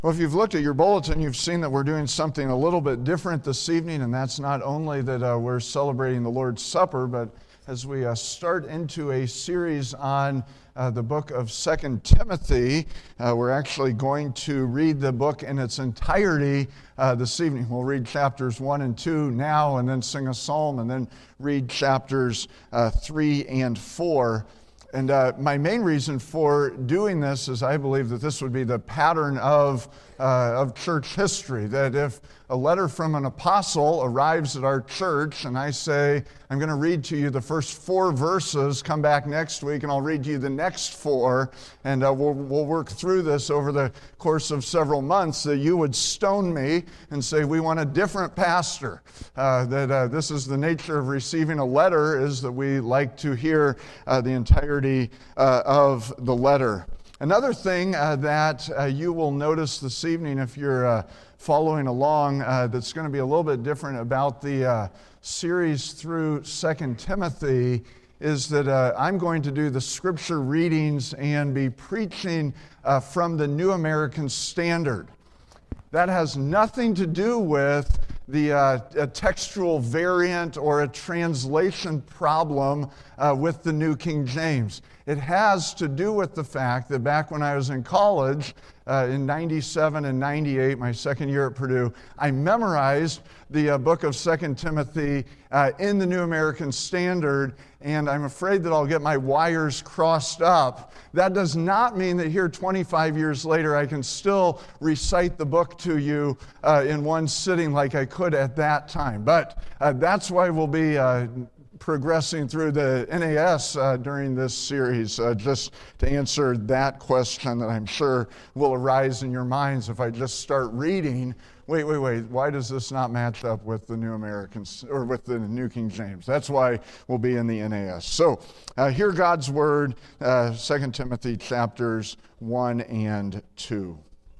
Well, if you've looked at your bulletin, you've seen that we're doing something a little bit different this evening, and that's not only that we're celebrating the Lord's Supper, but as we start into a series on the book of 2 Timothy, we're actually going to read the book in its entirety this evening. We'll read chapters 1 and 2 now, and then sing a psalm, and then read chapters 3 and 4. And my main reason for doing this is I believe that this would be the pattern of church history, that if a letter from an apostle arrives at our church and I say, I'm going to read to you the first 4 verses, come back next week and I'll read to you the next 4, and we'll work through this over the course of several months, that you would stone me and say, we want a different pastor. This is the nature of receiving a letter, is that we like to hear the entirety of the letter. Another thing that you will notice this evening, if you're following along, that's going to be a little bit different about the series through 2 Timothy, is that I'm going to do the scripture readings and be preaching from the New American Standard. That has nothing to do with a textual variant or a translation problem with the New King James. It has to do with the fact that back when I was in college, in 97 and 98, my second year at Purdue, I memorized the book of 2 Timothy in the New American Standard, and I'm afraid that I'll get my wires crossed up. That does not mean that here 25 years later I can still recite the book to you in one sitting like I could at that time. But that's why we'll be progressing through the NAS during this series, just to answer that question that I'm sure will arise in your minds if I just start reading. Wait, why does this not match up with the New Americans or with the New King James? That's why we'll be in the NAS. So hear God's word, 2 Timothy chapters 1 and 2.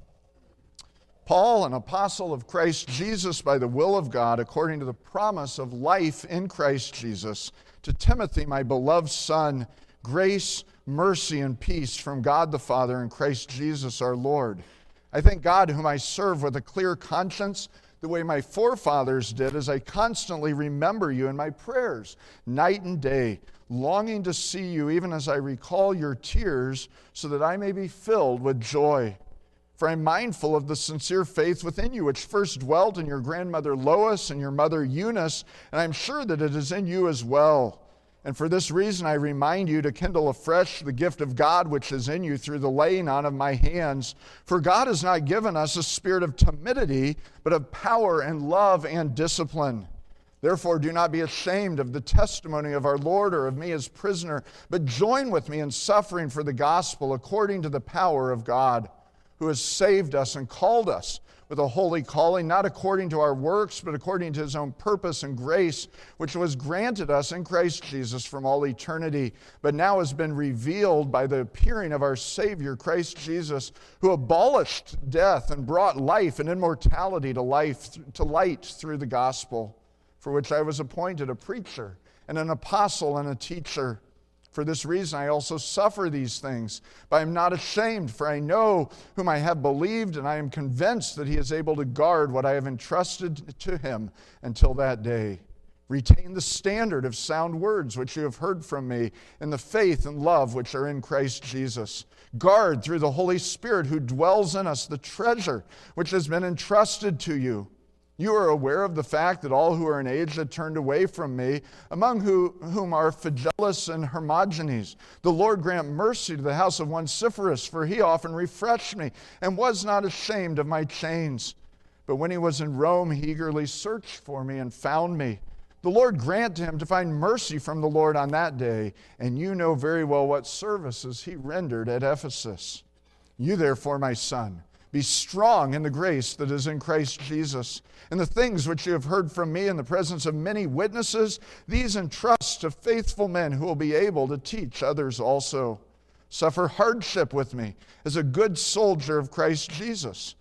Paul, an apostle of Christ Jesus by the will of God, according to the promise of life in Christ Jesus, to Timothy, my beloved son, grace, mercy, and peace from God the Father and Christ Jesus our Lord. I thank God, whom I serve with a clear conscience, the way my forefathers did, as I constantly remember you in my prayers, night and day, longing to see you, even as I recall your tears, so that I may be filled with joy. For I am mindful of the sincere faith within you, which first dwelt in your grandmother Lois and your mother Eunice, and I am sure that it is in you as well. And for this reason I remind you to kindle afresh the gift of God which is in you through the laying on of my hands. For God has not given us a spirit of timidity, but of power and love and discipline. Therefore do not be ashamed of the testimony of our Lord or of me as prisoner, but join with me in suffering for the gospel according to the power of God, who has saved us and called us with a holy calling, not according to our works, but according to his own purpose and grace, which was granted us in Christ Jesus from all eternity, but now has been revealed by the appearing of our Savior, Christ Jesus, who abolished death and brought life and immortality to light through the gospel, for which I was appointed a preacher and an apostle and a teacher. For this reason I also suffer these things, but I am not ashamed, for I know whom I have believed, and I am convinced that he is able to guard what I have entrusted to him until that day. Retain the standard of sound words which you have heard from me, in the faith and love which are in Christ Jesus. Guard through the Holy Spirit who dwells in us the treasure which has been entrusted to you. You are aware of the fact that all who are in age had turned away from me, among whom are Phygellus and Hermogenes. The Lord grant mercy to the house of Onesiphorus, for he often refreshed me, and was not ashamed of my chains. But when he was in Rome, he eagerly searched for me and found me. The Lord grant to him to find mercy from the Lord on that day, and you know very well what services he rendered at Ephesus. You therefore, my son, be strong in the grace that is in Christ Jesus. And the things which you have heard from me in the presence of many witnesses, these entrust to faithful men who will be able to teach others also. Suffer hardship with me as a good soldier of Christ Jesus.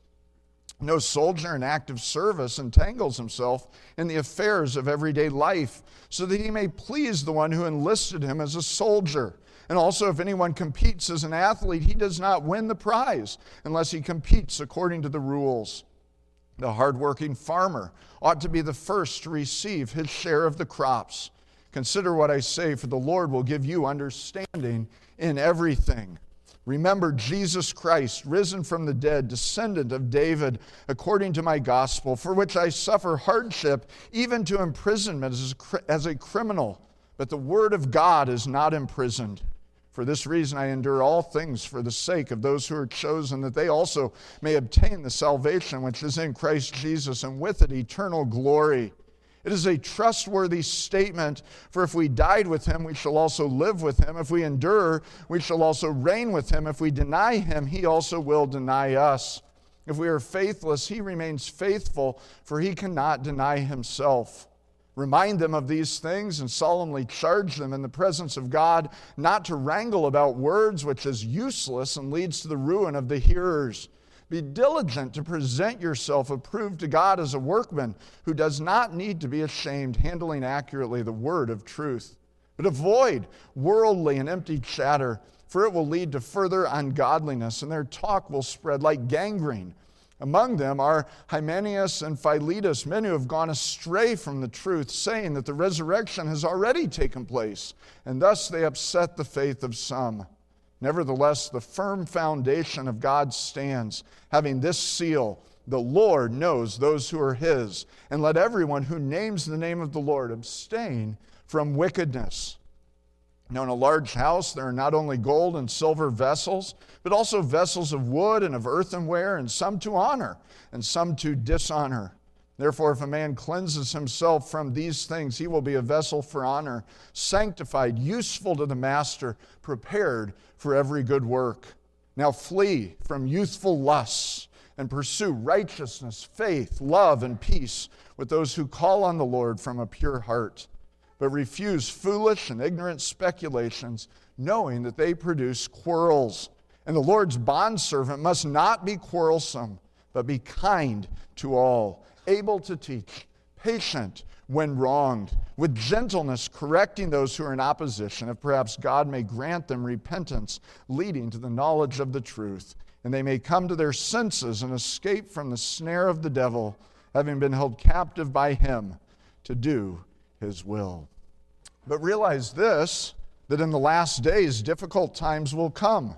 No soldier in active service entangles himself in the affairs of everyday life, so that he may please the one who enlisted him as a soldier. And also, if anyone competes as an athlete, he does not win the prize unless he competes according to the rules. The hardworking farmer ought to be the first to receive his share of the crops. Consider what I say, for the Lord will give you understanding in everything. Remember Jesus Christ, risen from the dead, descendant of David, according to my gospel, for which I suffer hardship, even to imprisonment as a criminal. But the word of God is not imprisoned. For this reason I endure all things for the sake of those who are chosen, that they also may obtain the salvation which is in Christ Jesus, and with it eternal glory. It is a trustworthy statement, for if we died with him, we shall also live with him. If we endure, we shall also reign with him. If we deny him, he also will deny us. If we are faithless, he remains faithful, for he cannot deny himself. Remind them of these things and solemnly charge them in the presence of God not to wrangle about words, which is useless and leads to the ruin of the hearers. Be diligent to present yourself approved to God as a workman who does not need to be ashamed, handling accurately the word of truth. But avoid worldly and empty chatter, for it will lead to further ungodliness, and their talk will spread like gangrene. Among them are Hymenaeus and Philetus, men who have gone astray from the truth, saying that the resurrection has already taken place, and thus they upset the faith of some. Nevertheless, the firm foundation of God stands, having this seal: the Lord knows those who are his, and let everyone who names the name of the Lord abstain from wickedness. Now in a large house there are not only gold and silver vessels, but also vessels of wood and of earthenware, and some to honor, and some to dishonor. Therefore, if a man cleanses himself from these things, he will be a vessel for honor, sanctified, useful to the master, prepared for every good work. Now flee from youthful lusts, and pursue righteousness, faith, love, and peace with those who call on the Lord from a pure heart. But refuse foolish and ignorant speculations, knowing that they produce quarrels. And the Lord's bondservant must not be quarrelsome, but be kind to all, able to teach, patient when wronged, with gentleness correcting those who are in opposition, if perhaps God may grant them repentance, leading to the knowledge of the truth, and they may come to their senses and escape from the snare of the devil, having been held captive by him to do his will. But realize this, that in the last days difficult times will come.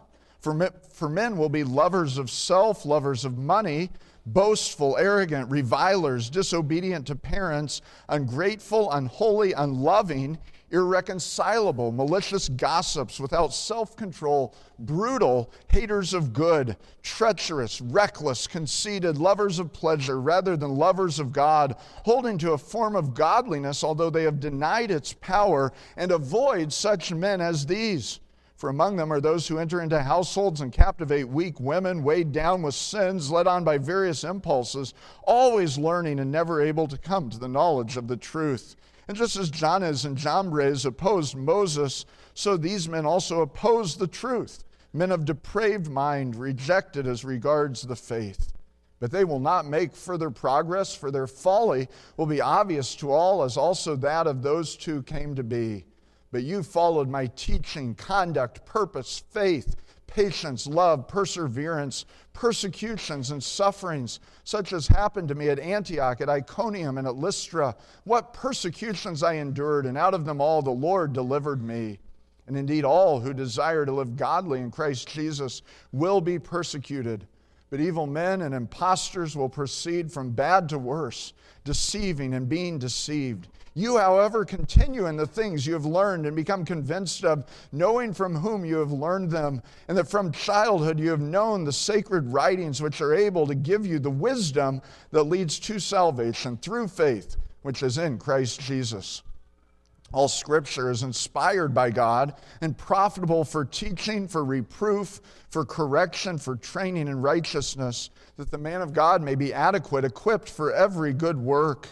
For men will be lovers of self, lovers of money, boastful, arrogant, revilers, disobedient to parents, ungrateful, unholy, unloving, irreconcilable, malicious gossips, without self-control, brutal, haters of good, treacherous, reckless, conceited, lovers of pleasure rather than lovers of God, holding to a form of godliness, although they have denied its power, and avoid such men as these. For among them are those who enter into households and captivate weak women, weighed down with sins, led on by various impulses, always learning and never able to come to the knowledge of the truth. And just as Jannes and Jambres opposed Moses, so these men also opposed the truth. Men of depraved mind, rejected as regards the faith. But they will not make further progress, for their folly will be obvious to all, as also that of those two came to be. But you followed my teaching, conduct, purpose, faith, patience, love, perseverance, persecutions, and sufferings, such as happened to me at Antioch, at Iconium, and at Lystra. What persecutions I endured, and out of them all the Lord delivered me. And indeed all who desire to live godly in Christ Jesus will be persecuted. But evil men and impostors will proceed from bad to worse, deceiving and being deceived. You, however, continue in the things you have learned and become convinced of, knowing from whom you have learned them, and that from childhood you have known the sacred writings which are able to give you the wisdom that leads to salvation through faith, which is in Christ Jesus. All Scripture is inspired by God and profitable for teaching, for reproof, for correction, for training in righteousness, that the man of God may be adequate, equipped for every good work.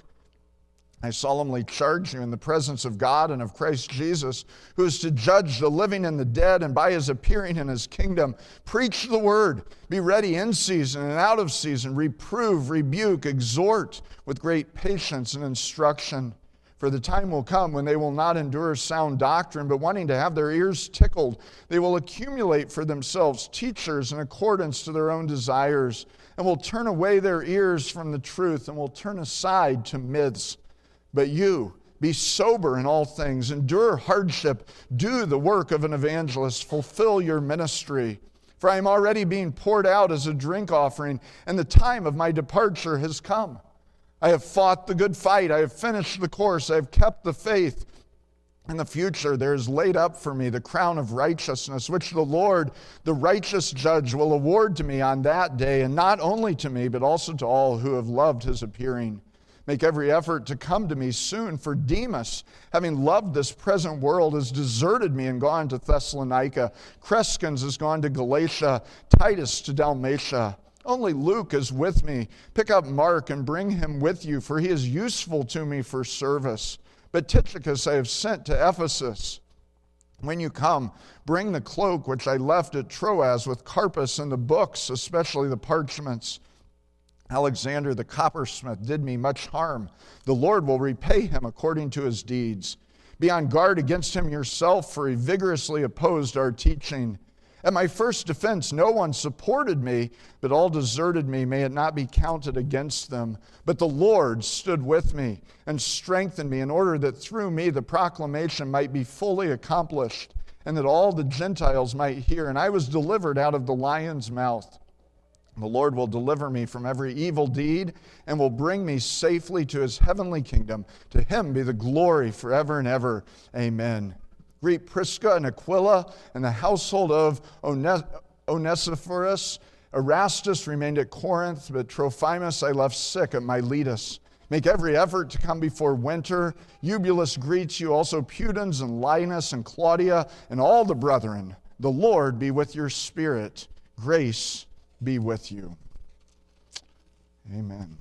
I solemnly charge you in the presence of God and of Christ Jesus, who is to judge the living and the dead, and by his appearing in his kingdom, preach the word. Be ready in season and out of season. Reprove, rebuke, exhort with great patience and instruction. For the time will come when they will not endure sound doctrine, but wanting to have their ears tickled, they will accumulate for themselves teachers in accordance to their own desires, and will turn away their ears from the truth, and will turn aside to myths. But you, be sober in all things, endure hardship, do the work of an evangelist, fulfill your ministry. For I am already being poured out as a drink offering, and the time of my departure has come. I have fought the good fight. I have finished the course. I have kept the faith. In the future, there is laid up for me the crown of righteousness, which the Lord, the righteous judge, will award to me on that day, and not only to me, but also to all who have loved his appearing. Make every effort to come to me soon, for Demas, having loved this present world, has deserted me and gone to Thessalonica. Crescens has gone to Galatia, Titus to Dalmatia. Only Luke is with me. Pick up Mark and bring him with you, for he is useful to me for service. But Tychicus I have sent to Ephesus. When you come, bring the cloak which I left at Troas with Carpus and the books, especially the parchments. Alexander the coppersmith did me much harm. The Lord will repay him according to his deeds. Be on guard against him yourself, for he vigorously opposed our teaching. At my first defense, no one supported me, but all deserted me. May it not be counted against them. But the Lord stood with me and strengthened me in order that through me the proclamation might be fully accomplished and that all the Gentiles might hear. And I was delivered out of the lion's mouth. The Lord will deliver me from every evil deed and will bring me safely to his heavenly kingdom. To him be the glory forever and ever. Amen. Greet Prisca and Aquila and the household of Onesiphorus. Erastus remained at Corinth, but Trophimus I left sick at Miletus. Make every effort to come before winter. Eubulus greets you, also Pudens and Linus and Claudia and all the brethren. The Lord be with your spirit. Grace be with you. Amen.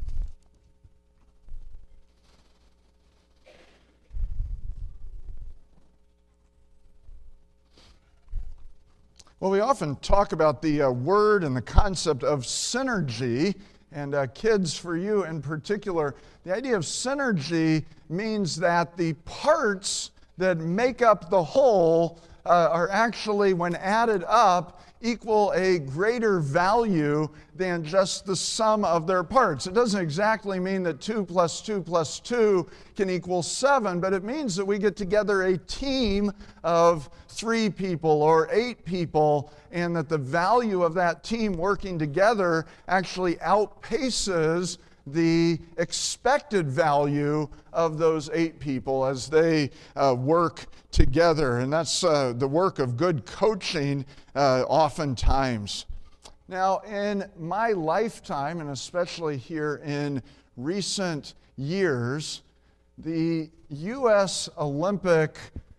Well, we often talk about the word and the concept of synergy, and kids, for you in particular, the idea of synergy means that the parts that make up the whole are actually, when added up, equal a greater value than just the sum of their parts. It doesn't exactly mean that 2 + 2 + 2 can equal 7, but it means that we get together a team of 3 people or 8 people, and that the value of that team working together actually outpaces the expected value of those 8 people as they work together. And that's the work of good coaching oftentimes. Now, in my lifetime, and especially here in recent years, the U.S. Olympic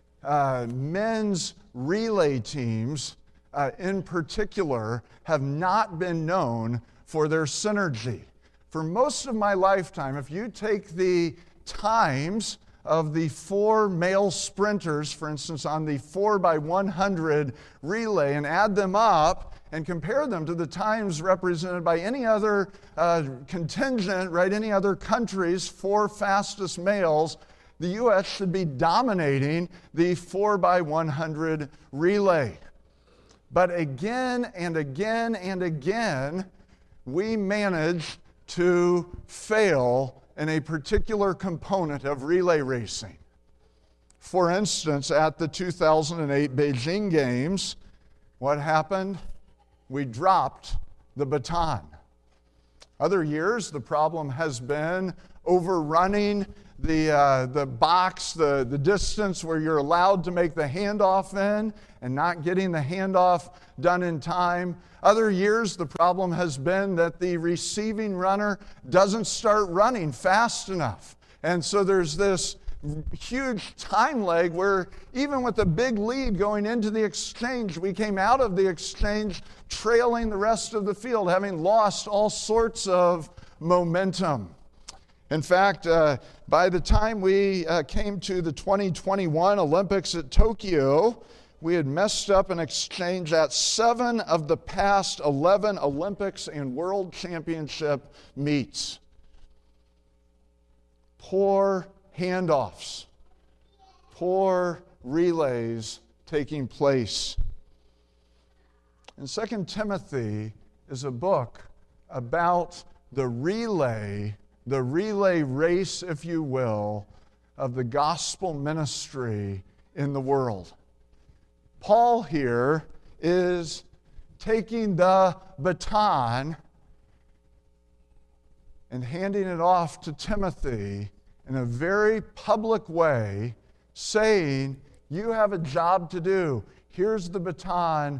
men's relay teams in particular have not been known for their synergy. For most of my lifetime, if you take the times of the 4 male sprinters, for instance, on the 4x100 relay, and add them up and compare them to the times represented by any other contingent, right, any other country's 4 fastest males, the U.S. should be dominating the 4x100 relay. But again and again and again, we manage to fail in a particular component of relay racing. For instance, at the 2008 Beijing Games, what happened? We dropped the baton. Other years, the problem has been overrunning the box, the distance where you're allowed to make the handoff in and not getting the handoff done in time. Other years, the problem has been that the receiving runner doesn't start running fast enough. And so there's this huge time lag where even with a big lead going into the exchange, we came out of the exchange trailing the rest of the field, having lost all sorts of momentum. In fact, by the time we came to the 2021 Olympics at Tokyo, we had messed up an exchange at 7 of the past 11 Olympics and World Championship meets. Poor handoffs, poor relays taking place. And 2 Timothy is a book about the relay race, if you will, of the gospel ministry in the world. Paul here is taking the baton and handing it off to Timothy in a very public way, saying, you have a job to do. Here's the baton.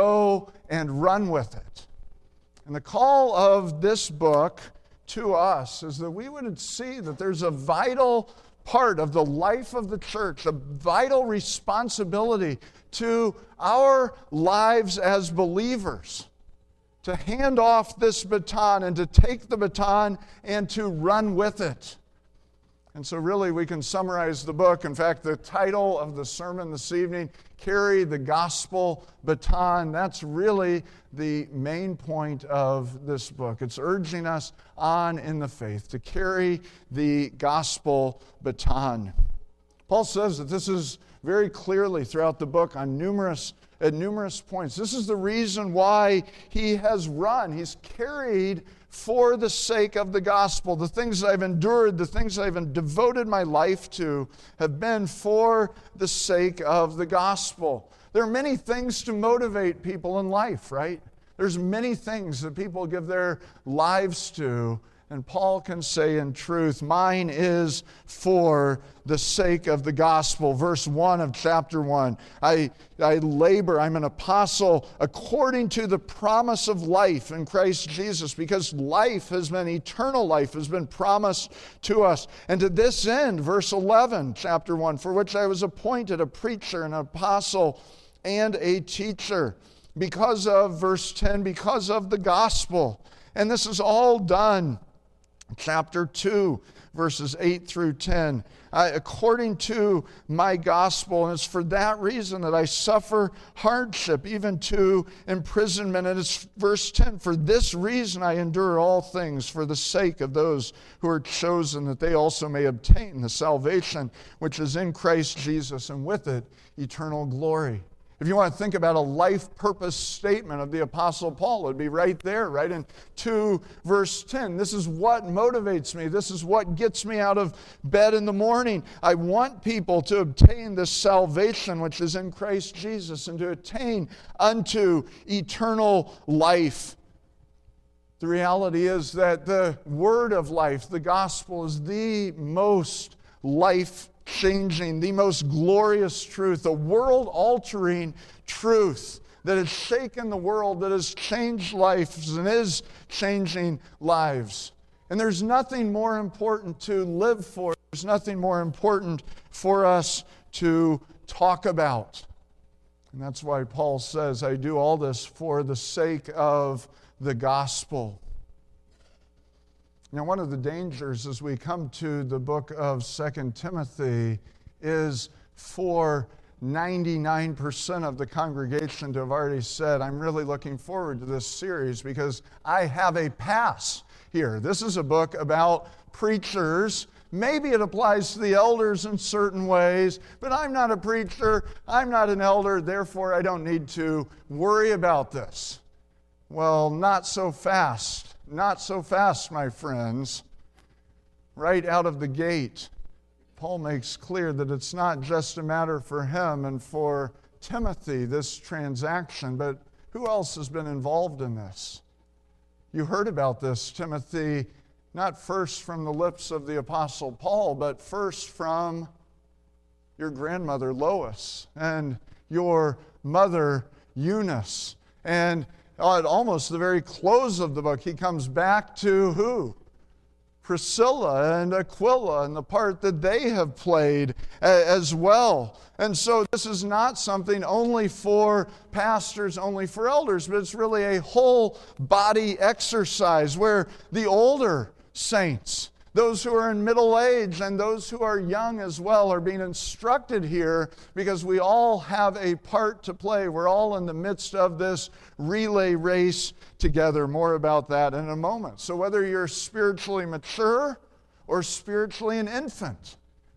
Go and run with it. And the call of this book to us is that we would see that there's a vital part of the life of the church, a vital responsibility to our lives as believers to hand off this baton and to take the baton and to run with it. And so really we can summarize the book. In fact, the title of the sermon this evening, Carry the Gospel Baton, that's really the main point of this book. It's urging us on in the faith to carry the gospel baton. Paul says that this is very clearly throughout the book at numerous points. This is the reason why he has run. He's carried for the sake of the gospel. The things that I've endured, the things that I've devoted my life to have been for the sake of the gospel. There are many things to motivate people in life, right? There's many things that people give their lives to, and Paul can say in truth, mine is for the sake of the gospel. Verse 1 of chapter 1, I labor, I'm an apostle according to the promise of life in Christ Jesus, because life has been, eternal life has been promised to us. And to this end, verse 11, chapter 1, for which I was appointed a preacher, an apostle, and a teacher. Because of, verse 10, because of the gospel. And this is all done. Chapter 2, verses 8 through 10. According to my gospel, and it's for that reason that I suffer hardship, even to imprisonment. And it's verse 10, for this reason I endure all things for the sake of those who are chosen, that they also may obtain the salvation which is in Christ Jesus, and with it eternal glory. If you want to think about a life purpose statement of the Apostle Paul, it would be right there, right in 2 verse 10. This is what motivates me. This is what gets me out of bed in the morning. I want people to obtain this salvation which is in Christ Jesus and to attain unto eternal life. The reality is that the word of life, the gospel, is the most life-changing, the most glorious truth, a world-altering truth that has shaken the world, that has changed lives and is changing lives. And there's nothing more important to live for. There's nothing more important for us to talk about. And that's why Paul says, I do all this for the sake of the gospel. Now, one of the dangers as we come to the book of 2 Timothy is for 99% of the congregation to have already said, I'm really looking forward to this series because I have a pass here. This is a book about preachers. Maybe it applies to the elders in certain ways, but I'm not a preacher, I'm not an elder, therefore I don't need to worry about this. Well, not so fast. Not so fast, my friends. Right out of the gate, Paul makes clear that it's not just a matter for him and for Timothy, this transaction, but who else has been involved in this? You heard about this, Timothy, not first from the lips of the Apostle Paul, but first from your grandmother Lois and your mother Eunice. And at almost the very close of the book, he comes back to who? Priscilla and Aquila and the part that they have played as well. And so this is not something only for pastors, only for elders, but it's really a whole body exercise where the older saints, those who are in middle age and those who are young as well, are being instructed here because we all have a part to play. We're all in the midst of this relay race together. More about that in a moment. So whether you're spiritually mature or spiritually an infant,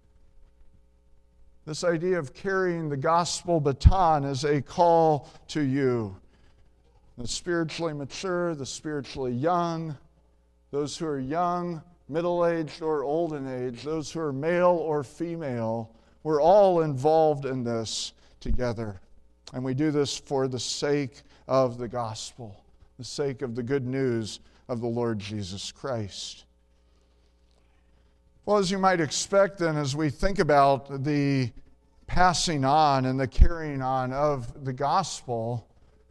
This idea of carrying the gospel baton is a call to you. The spiritually mature, the spiritually young, those who are young, middle-aged, or old in age, those who are male or female, we're all involved in this together. And we do this for the sake of the gospel, the sake of the good news of the Lord Jesus Christ. Well, as you might expect then, as we think about the passing on and the carrying on of the gospel,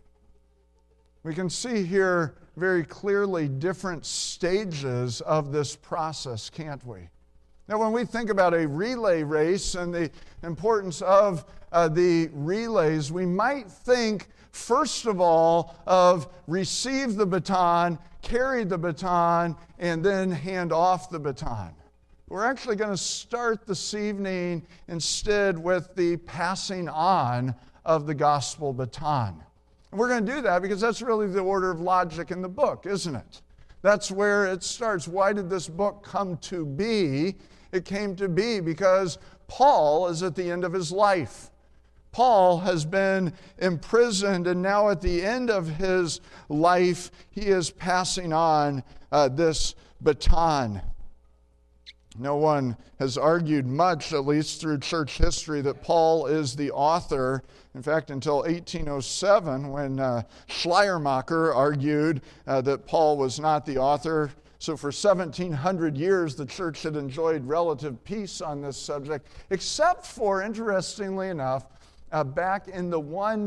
we can see here very clearly different stages of this process, can't we? Now, when we think about a relay race and the importance of the relays, we might think, first of all, of receive the baton, carry the baton, and then hand off the baton. We're actually going to start this evening instead with the passing on of the gospel baton. And we're going to do that because that's really the order of logic in the book, isn't it? That's where it starts. Why did this book come to be? It came to be because Paul is at the end of his life. Paul has been imprisoned, and now at the end of his life, he is passing on this baton. No one has argued much, at least through church history, that Paul is the author. In fact, until 1807, when Schleiermacher argued that Paul was not the author. So for 1700 years, the church had enjoyed relative peace on this subject, except for, interestingly enough, back in the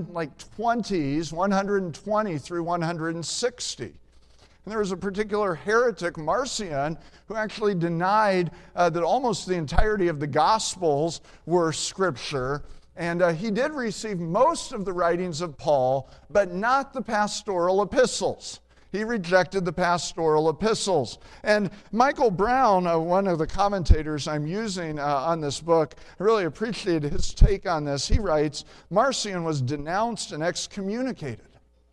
20s, 120 through 160. And there was a particular heretic, Marcion, who actually denied that almost the entirety of the Gospels were Scripture. And he did receive most of the writings of Paul, but not the pastoral epistles. He rejected the pastoral epistles. And Michael Brown, one of the commentators I'm using on this book, I really appreciated his take on this. He writes, Marcion was denounced and excommunicated.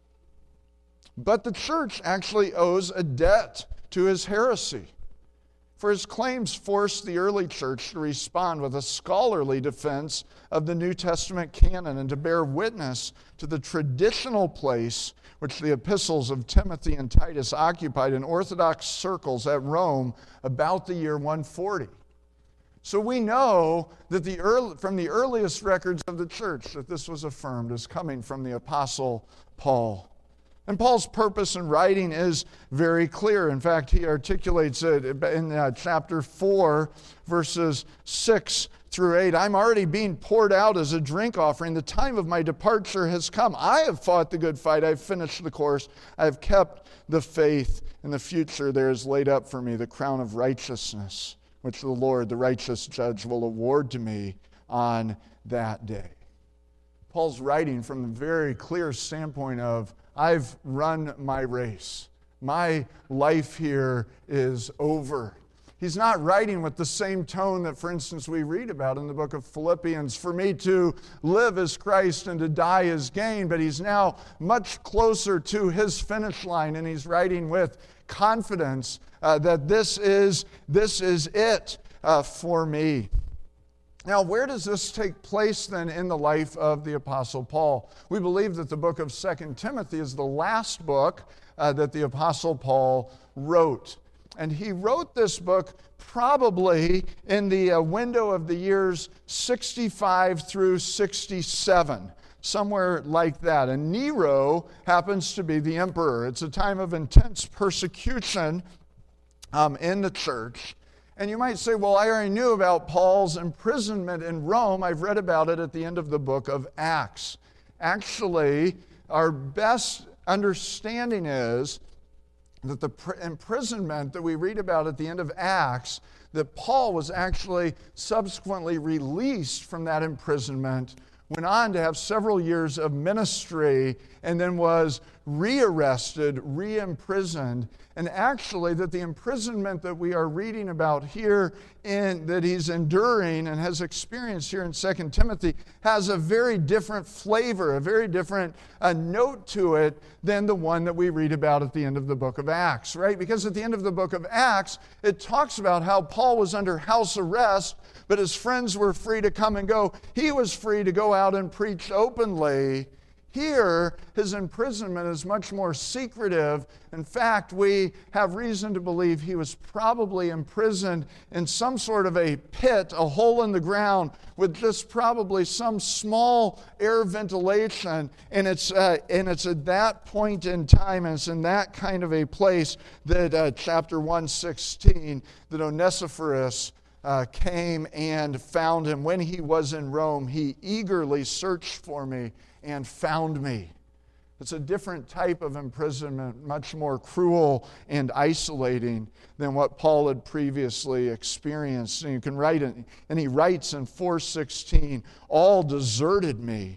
But the church actually owes a debt to his heresy. For his claims forced the early church to respond with a scholarly defense of the New Testament canon and to bear witness to the traditional place which the epistles of Timothy and Titus occupied in Orthodox circles at Rome about the year 140. So we know that from the earliest records of the church that this was affirmed as coming from the Apostle Paul. And Paul's purpose in writing is very clear. In fact, he articulates it in chapter 4, verses 6 through 8. I'm already being poured out as a drink offering. The time of my departure has come. I have fought the good fight. I've finished the course. I've kept the faith. In the future, there is laid up for me the crown of righteousness, which the Lord, the righteous judge, will award to me on that day. Paul's writing from a very clear standpoint of, I've run my race. My life here is over. He's not writing with the same tone that, for instance, we read about in the book of Philippians. For me to live is Christ and to die is gain. But he's now much closer to his finish line, and he's writing with confidence that this is it for me. Now, where does this take place then in the life of the Apostle Paul? We believe that the book of 2 Timothy is the last book that the Apostle Paul wrote. And he wrote this book probably in the window of the years 65 through 67, somewhere like that. And Nero happens to be the emperor. It's a time of intense persecution in the church. And you might say, well, I already knew about Paul's imprisonment in Rome. I've read about it at the end of the book of Acts. Actually, our best understanding is that the imprisonment that we read about at the end of Acts, that Paul was actually subsequently released from that imprisonment, went on to have several years of ministry, and then was rearrested, re-imprisoned, and actually that the imprisonment that we are reading about here that he's enduring and has experienced here in 2 Timothy has a very different flavor, a very different note to it than the one that we read about at the end of the book of Acts, right? Because at the end of the book of Acts, it talks about how Paul was under house arrest, but his friends were free to come and go. He was free to go out and preach openly. Here, his imprisonment is much more secretive. In fact, we have reason to believe he was probably imprisoned in some sort of a pit, a hole in the ground, with just probably some small air ventilation. And it's at that point in time, and it's in that kind of a place that chapter 1:16, that Onesiphorus came and found him. When he was in Rome, he eagerly searched for me and found me. It's a different type of imprisonment, much more cruel and isolating than what Paul had previously experienced. And you can write it, and he writes in 4:16, all deserted me.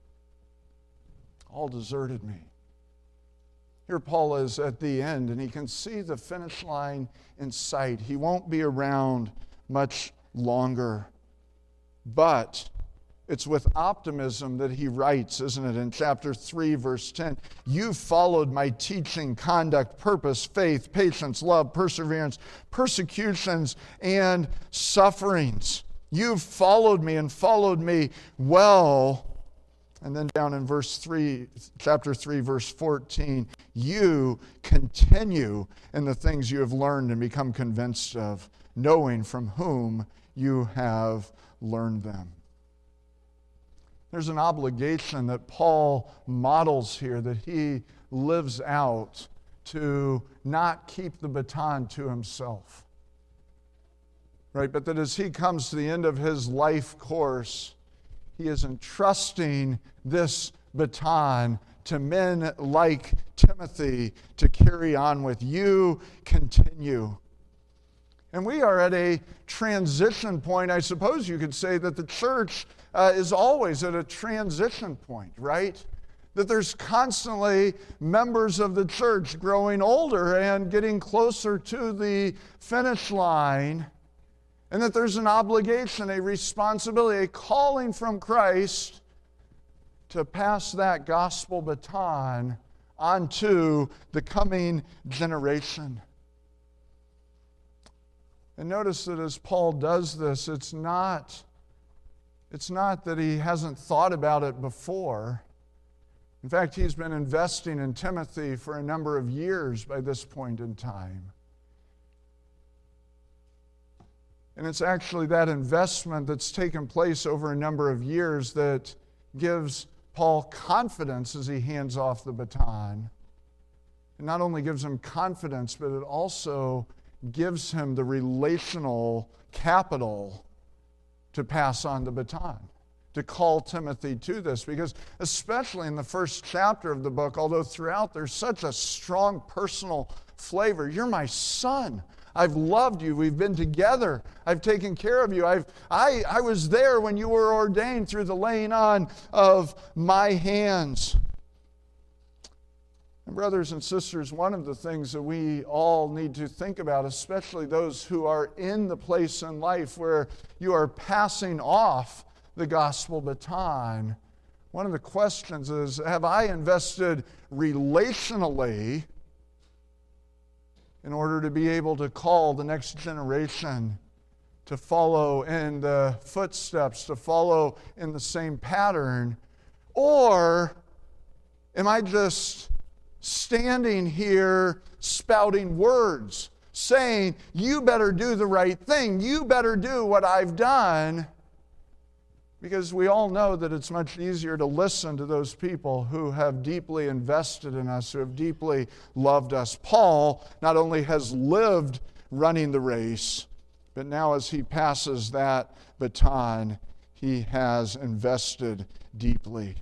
All deserted me. Here Paul is at the end, and he can see the finish line in sight. He won't be around much longer. But it's with optimism that he writes, isn't it? In chapter 3, verse 10, you followed my teaching, conduct, purpose, faith, patience, love, perseverance, persecutions, and sufferings. You've followed me and followed me well. And then down in verse 3, chapter 3, verse 14, you continue in the things you have learned and become convinced of, knowing from whom you have learned them. There's an obligation that Paul models here, that he lives out, to not keep the baton to himself. Right? But that as he comes to the end of his life course, he is entrusting this baton to men like Timothy to carry on with. You continue. And we are at a transition point. I suppose you could say that the church is always at a transition point, right? That there's constantly members of the church growing older and getting closer to the finish line, and that there's an obligation, a responsibility, a calling from Christ to pass that gospel baton onto the coming generation. And notice that as Paul does this, it's not that he hasn't thought about it before. In fact, he's been investing in Timothy for a number of years by this point in time. And it's actually that investment that's taken place over a number of years that gives Paul confidence as he hands off the baton. It not only gives him confidence, but it also gives him the relational capital to pass on the baton, to call Timothy to this. Because especially in the first chapter of the book, although throughout there's such a strong personal flavor, you're my son. I've loved you. We've been together. I've taken care of you. I was there when you were ordained through the laying on of my hands. And brothers and sisters, one of the things that we all need to think about, especially those who are in the place in life where you are passing off the gospel baton, one of the questions is, have I invested relationally in order to be able to call the next generation to follow in the footsteps, to follow in the same pattern? Or am I just standing here spouting words, saying, you better do the right thing, you better do what I've done? Because we all know that it's much easier to listen to those people who have deeply invested in us, who have deeply loved us. Paul not only has lived running the race, but now as he passes that baton, he has invested deeply.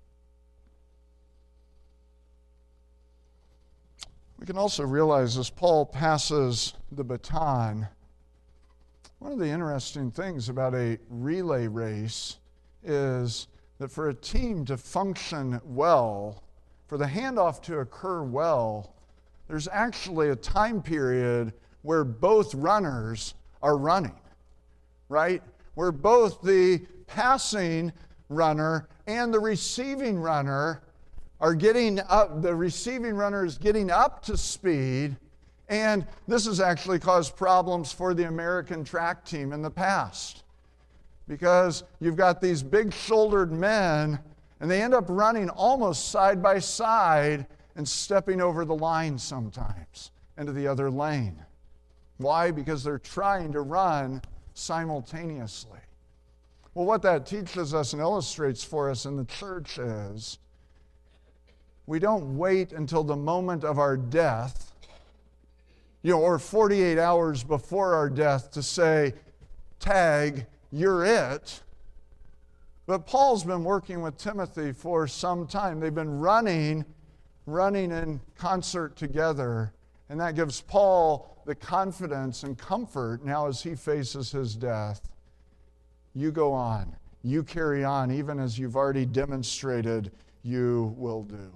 We can also realize as Paul passes the baton, one of the interesting things about a relay race is that for a team to function well, for the handoff to occur well, there's actually a time period where both runners are running, right? Where both the passing runner and the receiving runner are getting up. The receiving runner is getting up to speed, and this has actually caused problems for the American track team in the past, because you've got these big-shouldered men, and they end up running almost side by side and stepping over the line sometimes into the other lane. Why? Because they're trying to run simultaneously. Well, what that teaches us and illustrates for us in the church is we don't wait until the moment of our death, or 48 hours before our death to say, tag, you're it. But Paul's been working with Timothy for some time. They've been running in concert together. And that gives Paul the confidence and comfort now as he faces his death. You go on. You carry on, even as you've already demonstrated you will do.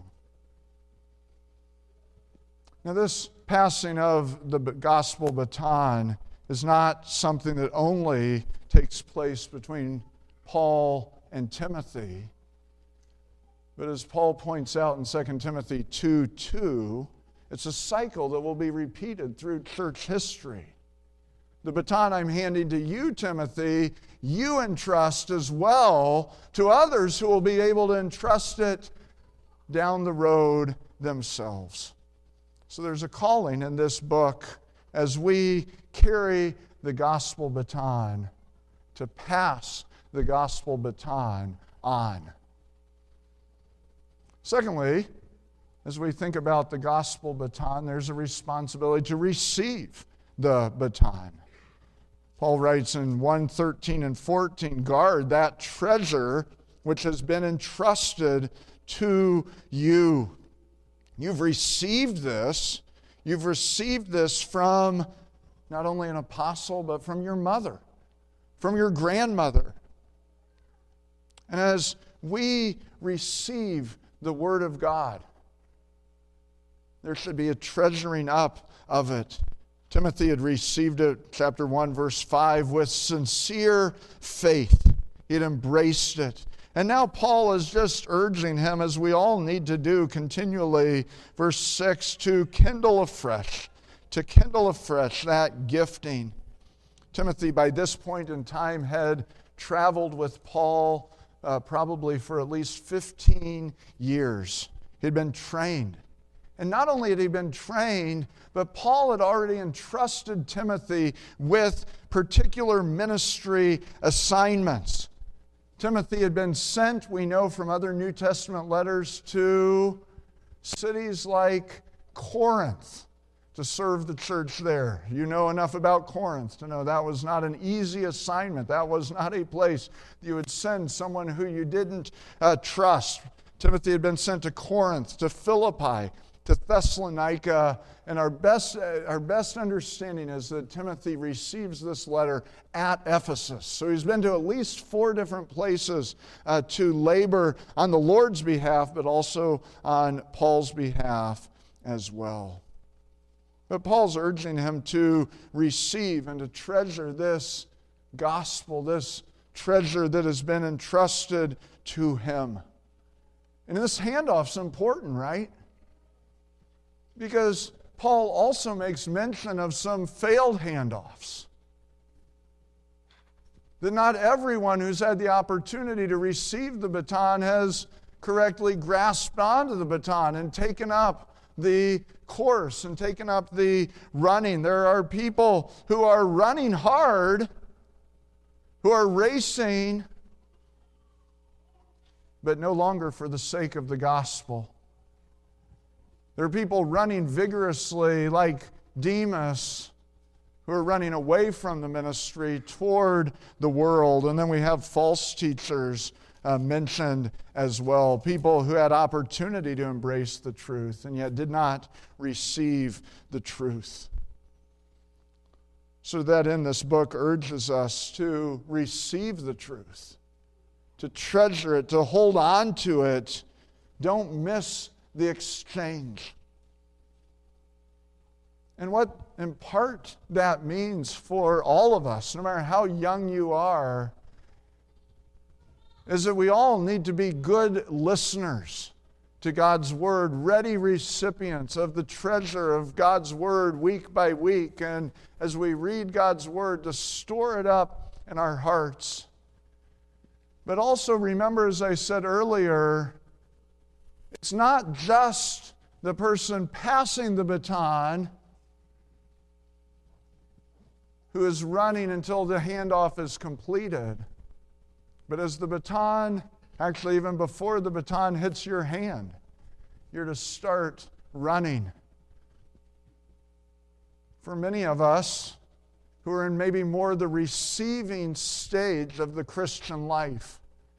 Now, this passing of the gospel baton is not something that only takes place between Paul and Timothy. But as Paul points out in 2 Timothy 2:2, it's a cycle that will be repeated through church history. The baton I'm handing to you, Timothy, you entrust as well to others who will be able to entrust it down the road themselves. So there's a calling in this book as we carry the gospel baton to pass the gospel baton on. Secondly, as we think about the gospel baton, there's a responsibility to receive the baton. Paul writes in 1:13 and 14, guard that treasure which has been entrusted to you. You've received this. You've received this from not only an apostle, but from your mother, from your grandmother. And as we receive the Word of God, there should be a treasuring up of it. Timothy had received it, chapter 1, verse 5, with sincere faith. He had embraced it. And now Paul is just urging him, as we all need to do continually, verse 6, to kindle afresh that gifting. Timothy, by this point in time, had traveled with Paul probably for at least 15 years. He'd been trained. And not only had he been trained, but Paul had already entrusted Timothy with particular ministry assignments. Timothy had been sent, we know from other New Testament letters, to cities like Corinth to serve the church there. You know enough about Corinth to know that was not an easy assignment. That was not a place you would send someone who you didn't trust. Timothy had been sent to Corinth, to Philippi, to Thessalonica, and our best understanding is that Timothy receives this letter at Ephesus. So he's been to at least 4 different places to labor on the Lord's behalf, but also on Paul's behalf as well. But Paul's urging him to receive and to treasure this gospel, this treasure that has been entrusted to him. And this handoff's important, right? Because Paul also makes mention of some failed handoffs. That not everyone who's had the opportunity to receive the baton has correctly grasped onto the baton and taken up the course and taken up the running. There are people who are running hard, who are racing, but no longer for the sake of the gospel. There are people running vigorously like Demas who are running away from the ministry toward the world. And then we have false teachers mentioned as well. People who had opportunity to embrace the truth and yet did not receive the truth. So that in this book urges us to receive the truth, to treasure it, to hold on to it. Don't miss the exchange. And what in part that means for all of us, no matter how young you are, is that we all need to be good listeners to God's Word, ready recipients of the treasure of God's Word week by week. And as we read God's Word, to store it up in our hearts. But also remember, as I said earlier, it's not just the person passing the baton who is running until the handoff is completed. But as the baton, actually even before the baton hits your hand, you're to start running. For many of us who are in maybe more the receiving stage of the Christian life,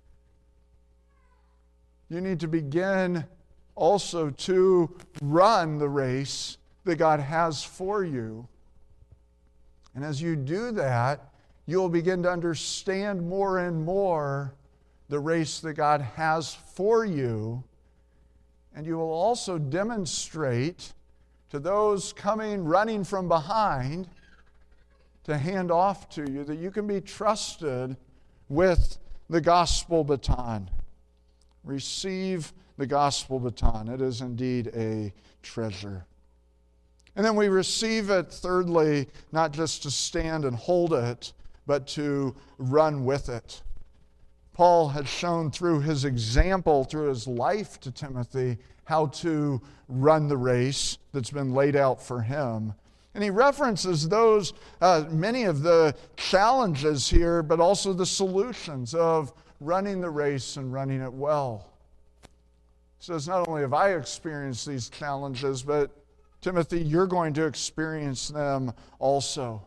you need to begin also to run the race that God has for you. And as you do that, you'll begin to understand more and more the race that God has for you. And you will also demonstrate to those running from behind to hand off to you that you can be trusted with the gospel baton. Receive the gospel baton. It is indeed a treasure. And then we receive it, thirdly, not just to stand and hold it, but to run with it. Paul had shown through his example, through his life to Timothy, how to run the race that's been laid out for him. And he references those, many of the challenges here, but also the solutions of running the race and running it well. He says, not only have I experienced these challenges, but Timothy, you're going to experience them also.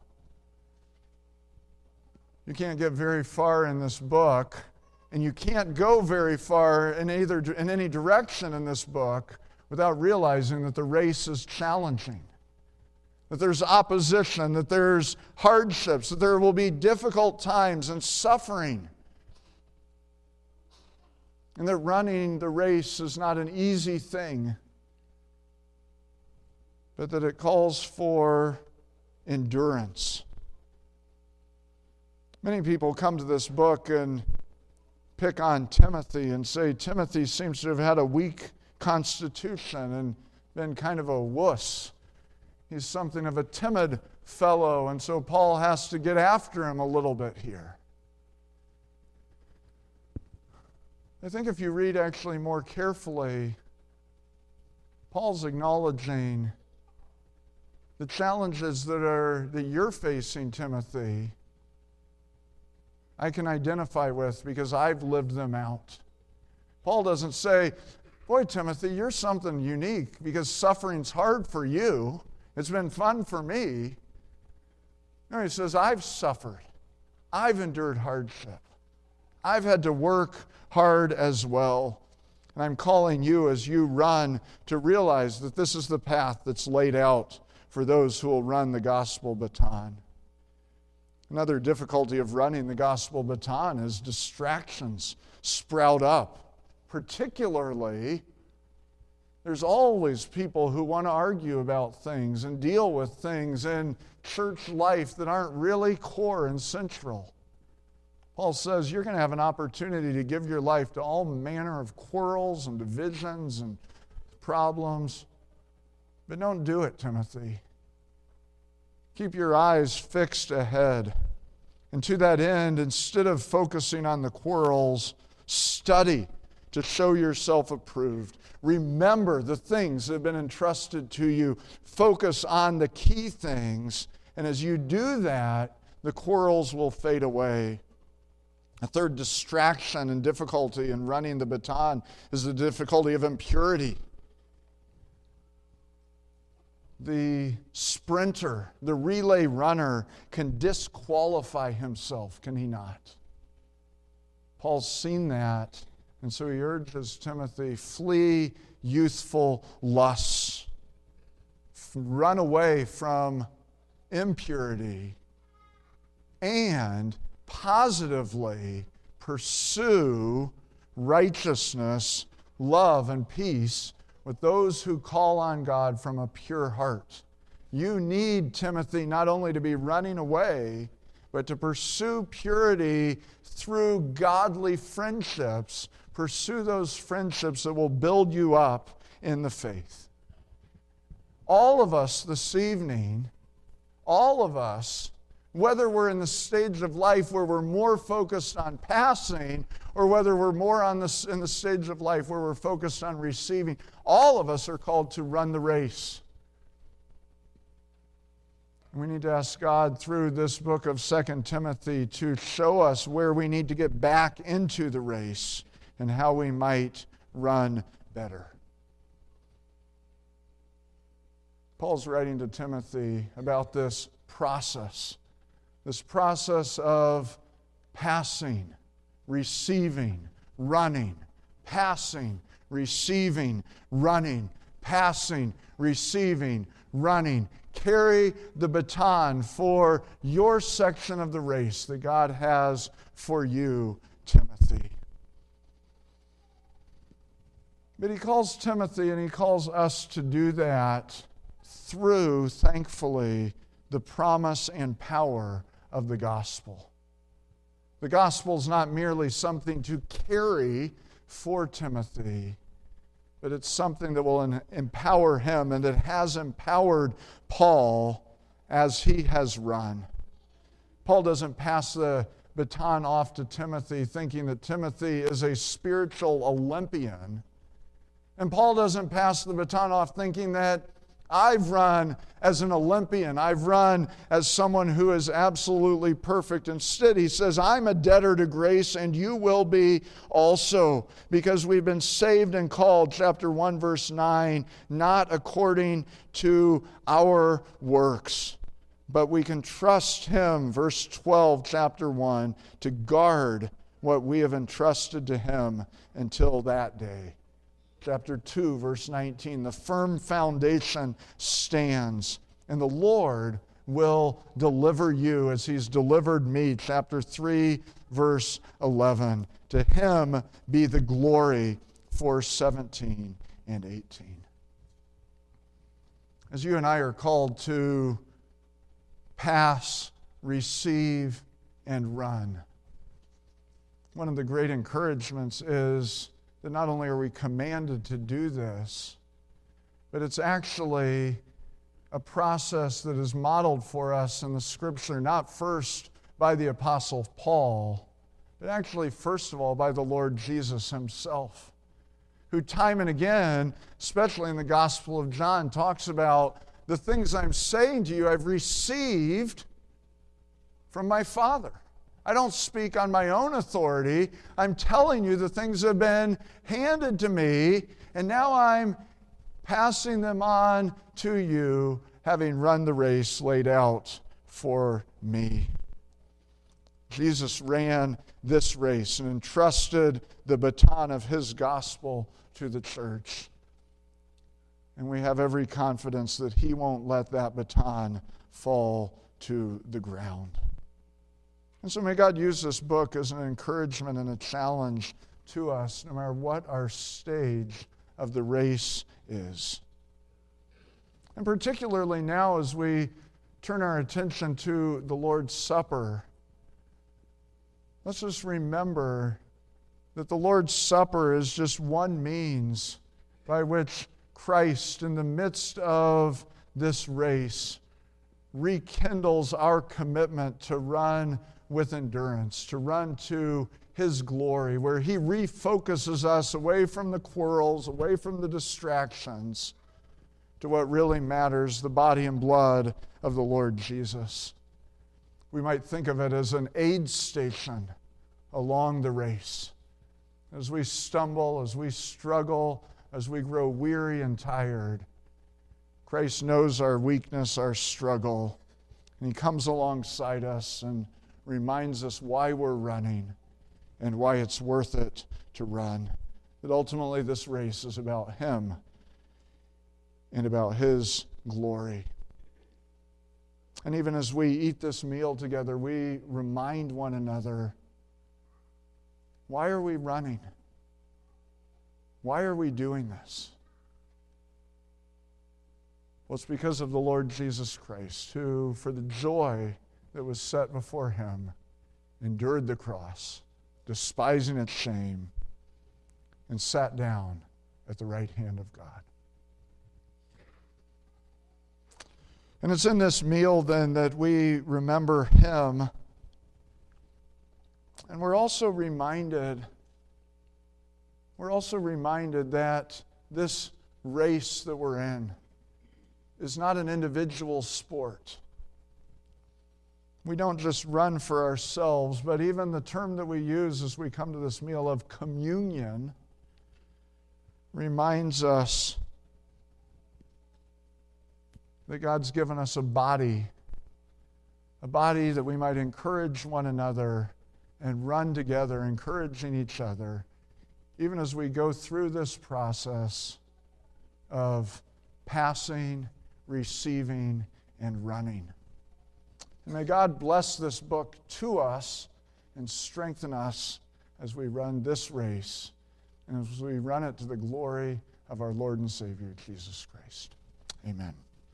You can't get very far in this book, and you can't go very far in any direction in this book without realizing that the race is challenging, that there's opposition, that there's hardships, that there will be difficult times and suffering, and that running the race is not an easy thing, but that it calls for endurance. Many people come to this book and pick on Timothy and say Timothy seems to have had a weak constitution and been kind of a wuss. He's something of a timid fellow, and so Paul has to get after him a little bit here. I think if you read actually more carefully, Paul's acknowledging the challenges that you're facing, Timothy, I can identify with because I've lived them out. Paul doesn't say, boy, Timothy, you're something unique because suffering's hard for you. It's been fun for me. No, he says, I've suffered. I've endured hardship. I've had to work hard as well. And I'm calling you as you run to realize that this is the path that's laid out for those who will run the gospel baton. Another difficulty of running the gospel baton is distractions sprout up. Particularly, there's always people who want to argue about things and deal with things in church life that aren't really core and central. Paul says you're going to have an opportunity to give your life to all manner of quarrels and divisions and problems, but don't do it, Timothy. Keep your eyes fixed ahead. And to that end, instead of focusing on the quarrels, study to show yourself approved. Remember the things that have been entrusted to you. Focus on the key things. And as you do that, the quarrels will fade away. A third distraction and difficulty in running the baton is the difficulty of impurity. The sprinter, the relay runner, can disqualify himself, can he not? Paul's seen that, and so he urges Timothy, flee youthful lusts. Run away from impurity and positively pursue righteousness, love, and peace with those who call on God from a pure heart. You need Timothy not only to be running away, but to pursue purity through godly friendships. Pursue those friendships that will build you up in the faith. All of us this evening, all of us, whether we're in the stage of life where we're more focused on passing or whether we're more in the stage of life where we're focused on receiving, all of us are called to run the race. We need to ask God through this book of 2 Timothy to show us where we need to get back into the race and how we might run better. Paul's writing to Timothy about this process of passing, receiving, running, passing, receiving, running, passing, receiving, running. Carry the baton for your section of the race that God has for you, Timothy. But he calls Timothy and he calls us to do that through, thankfully, the promise and power of the gospel. The gospel is not merely something to carry for Timothy, but it's something that will empower him and that has empowered Paul as he has run. Paul doesn't pass the baton off to Timothy thinking that Timothy is a spiritual Olympian. And Paul doesn't pass the baton off thinking that I've run as an Olympian. I've run as someone who is absolutely perfect. Instead, he says, I'm a debtor to grace, and you will be also, because we've been saved and called, chapter 1, verse 9, not according to our works, but we can trust him, verse 12, chapter 1, to guard what we have entrusted to him until that day. Chapter 2, verse 19, the firm foundation stands, and the Lord will deliver you as he's delivered me. Chapter 3, verse 11, to him be the glory for 17 and 18. As you and I are called to pass, receive, and run, one of the great encouragements is that not only are we commanded to do this, but it's actually a process that is modeled for us in the Scripture, not first by the Apostle Paul, but actually first of all by the Lord Jesus himself, who time and again, especially in the Gospel of John, talks about the things I'm saying to you I've received from my Father. I don't speak on my own authority. I'm telling you the things that have been handed to me, and now I'm passing them on to you, having run the race laid out for me. Jesus ran this race and entrusted the baton of his gospel to the church. And we have every confidence that he won't let that baton fall to the ground. And so may God use this book as an encouragement and a challenge to us, no matter what our stage of the race is. And particularly now as we turn our attention to the Lord's Supper, let's just remember that the Lord's Supper is just one means by which Christ, in the midst of this race, rekindles our commitment to run with endurance, to run to his glory, where he refocuses us away from the quarrels, away from the distractions, to what really matters, the body and blood of the Lord Jesus. We might think of it as an aid station along the race. As we stumble, as we struggle, as we grow weary and tired, Christ knows our weakness, our struggle, and he comes alongside us and reminds us why we're running and why it's worth it to run. That ultimately this race is about him and about his glory. And even as we eat this meal together, we remind one another, why are we running? Why are we doing this? Well, it's because of the Lord Jesus Christ, who, for the joy that was set before him, endured the cross, despising its shame, and sat down at the right hand of God. And it's in this meal then that we remember him. And we're also reminded that this race that we're in is not an individual sport. We don't just run for ourselves, but even the term that we use as we come to this meal of communion reminds us that God's given us a body that we might encourage one another and run together, encouraging each other, even as we go through this process of passing, receiving, and running. And may God bless this book to us and strengthen us as we run this race and as we run it to the glory of our Lord and Savior, Jesus Christ. Amen.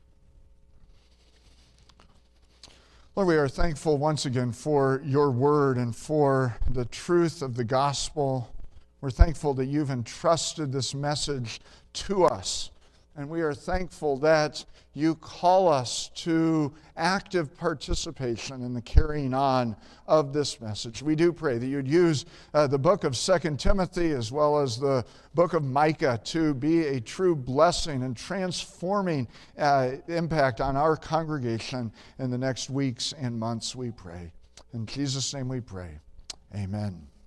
Lord, we are thankful once again for your word and for the truth of the gospel. We're thankful that you've entrusted this message to us. And we are thankful that you call us to active participation in the carrying on of this message. We do pray that you'd use the book of 2 Timothy as well as the book of Micah to be a true blessing and transforming impact on our congregation in the next weeks and months, we pray. In Jesus' name we pray. Amen.